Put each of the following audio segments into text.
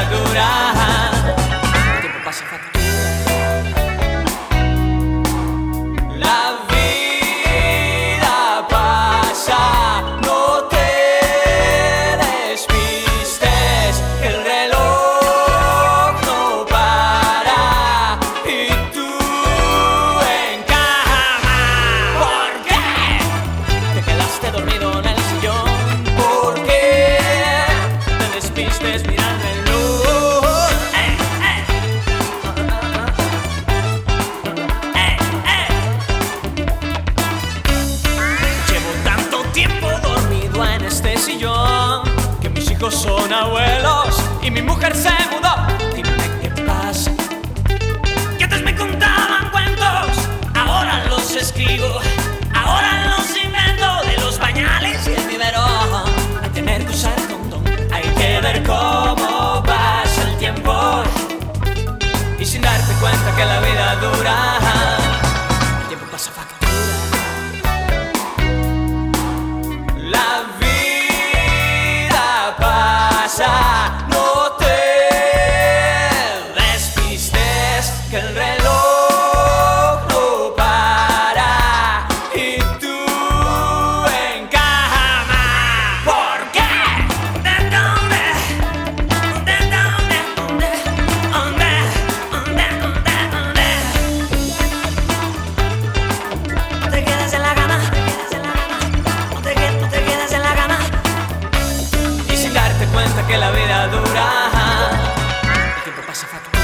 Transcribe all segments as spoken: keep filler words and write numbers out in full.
dura. El tiempo pasa factura. La vida pasa, no te despistes, que el reloj no para y tú en cama. ¿Por qué te quedaste dormido en el sillón? ¿Por qué te despistes mirando el reloj? Eh, eh. Eh, eh. Llevo tanto tiempo dormido en este sillón que mis hijos son abuelos y mi mujer se mudó. Dime qué pasa. Que antes me contaban cuentos, ahora los escribo, ahora los invento, de los pañales y el biberón. Hay tener que usar condón, hay que ver cómo pasa el tiempo y sin darte cuenta que la vida dura. El tiempo pasa factura. La vida pasa, no te despistes, que el reloj no para y tú en cama. ¿Por qué? ¿De dónde? ¿De dónde? ¿Dónde? ¿Dónde? ¿Dónde? ¿Dónde? ¿Dónde? No te quedas en la cama, no te quedas, no te quedas en la cama y sin darte cuenta que la vida dura. El tiempo pasa factura.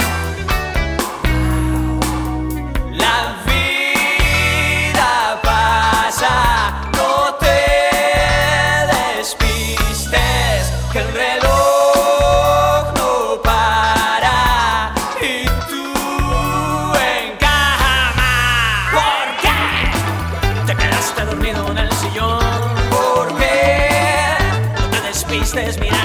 La vida pasa, no te despistes, que el reloj no para y tú en cama. ¿Por qué te quedaste dormido en el sillón? ¿Por qué no te despistes mirando